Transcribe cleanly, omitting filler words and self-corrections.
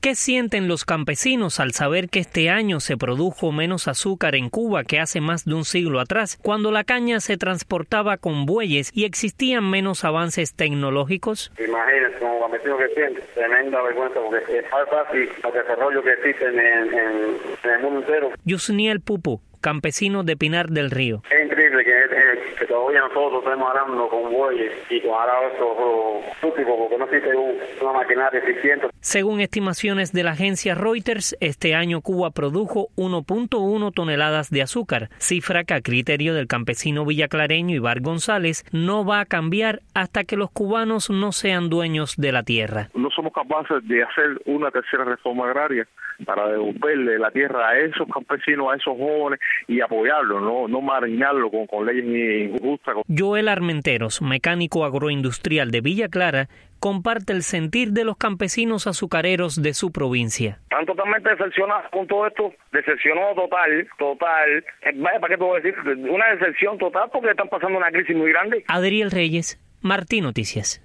¿Qué sienten los campesinos al saber que este año se produjo menos azúcar en Cuba que hace más de un siglo atrás, cuando la caña se transportaba con bueyes y existían menos avances tecnológicos? Imagínense, como campesino que siente, tremenda vergüenza, porque es fácil el desarrollo que existe en el mundo entero. Yusniel Pupo, campesino de Pinar del Río. Es increíble que todavía nosotros estemos arando con bueyes y con arados rústicos, porque no existe una maquinaria eficiente. Según estimaciones de la agencia Reuters, este año Cuba produjo 1.1 toneladas de azúcar, cifra que a criterio del campesino villaclareño Ibar González no va a cambiar hasta que los cubanos no sean dueños de la tierra. No somos capaces de hacer una tercera reforma agraria para devolverle la tierra a esos campesinos, a esos jóvenes y apoyarlos, no marginarlo con leyes injustas. Joel Armenteros, mecánico agroindustrial de Villa Clara, comparte el sentir de los campesinos azucareros de su provincia. Están totalmente decepcionados con todo esto, decepcionó total. Vaya, ¿para qué te voy a decir? Una decepción total porque están pasando una crisis muy grande. Adriel Reyes, Martí Noticias.